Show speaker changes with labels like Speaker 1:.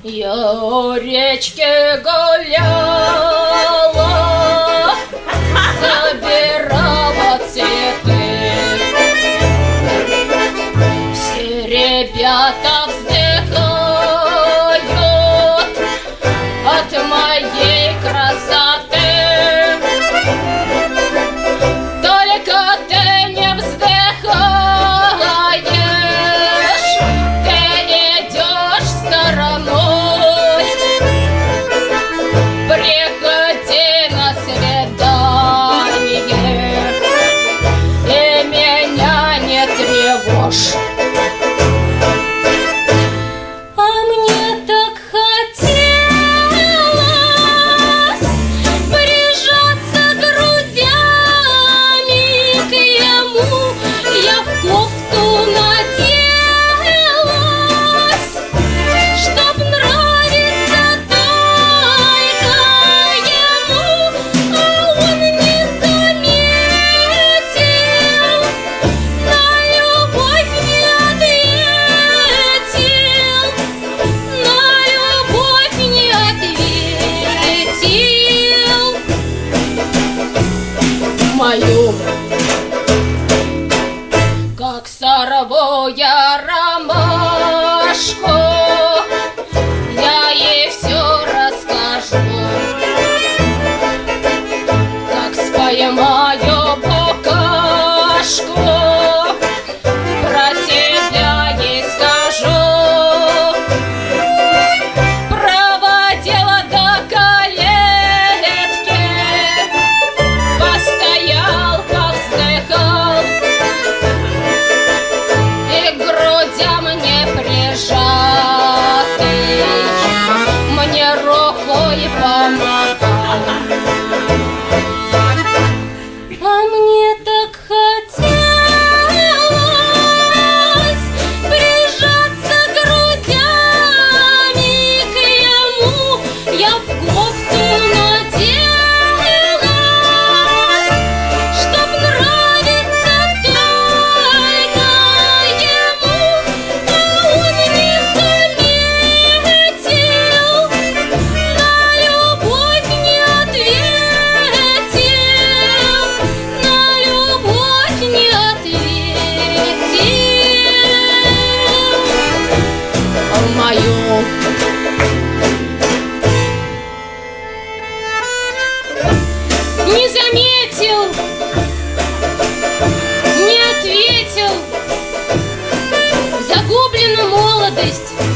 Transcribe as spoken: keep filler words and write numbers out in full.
Speaker 1: Я у речки гуляла, собирала цветы. Все ребята вздыхают от моей красоты. Только ты не вздыхаешь, ты идешь стороной. Приходи на свидание и меня не тревожь.
Speaker 2: А мне так хотелось прижаться грудями к ему. Я в кофту наделась, чтоб нравиться только ему. А он не заметил, на любовь не ответил, на любовь не ответил.
Speaker 1: Мою, как сорву я ромашку, я ей все расскажу. Как споймаю букашку, про тебя ей скажу. Проводила до калитки, постоял, повздыхал, и к грудям не прижатый мне рукой помогал.
Speaker 2: А мне так хотелось прижаться грудями к ему. Я в кофту наделась, чтоб нравиться только ему. А он не заметил, на любовь не ответил, на любовь не ответил.
Speaker 1: Мою,
Speaker 2: Не заметил, не ответил, загублена молодость.